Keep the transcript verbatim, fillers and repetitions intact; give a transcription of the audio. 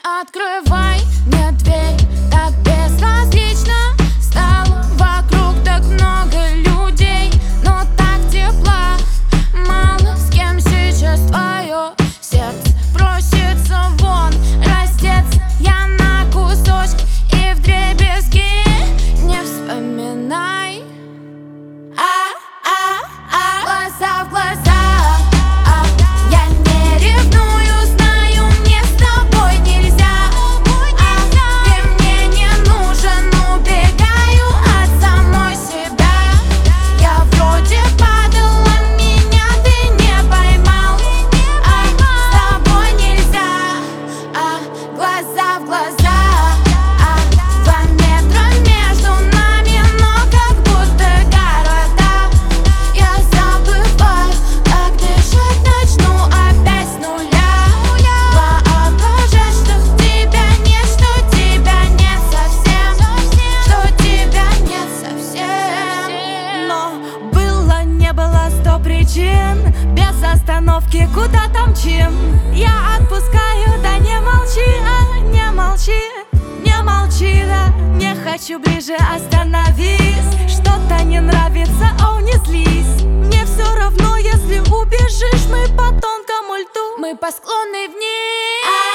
открывай мне дверь, так безразлично стало. Вокруг так много людей, но так тепла. Мало с кем сейчас твое сердце просится вон. Раздеться я на кусочки и вдребезги. Не вспоминай. А-а-а, глаза в глаза. Глаза в глаза, а, два метра между нами, но как будто города. Я забываю, как дышать начну опять с нуля. Воображать, что тебя нет, что тебя нет совсем, что тебя нет совсем. Но было, не было сто причин, без остановки куда-то мчим. Я отпускаю, да не молчи, а не молчи, не молчи, да. Не хочу ближе, остановись. Что-то не нравится, о, не злись. Мне все равно, если убежишь. Мы по тонкому льду, мы по склонной вниз.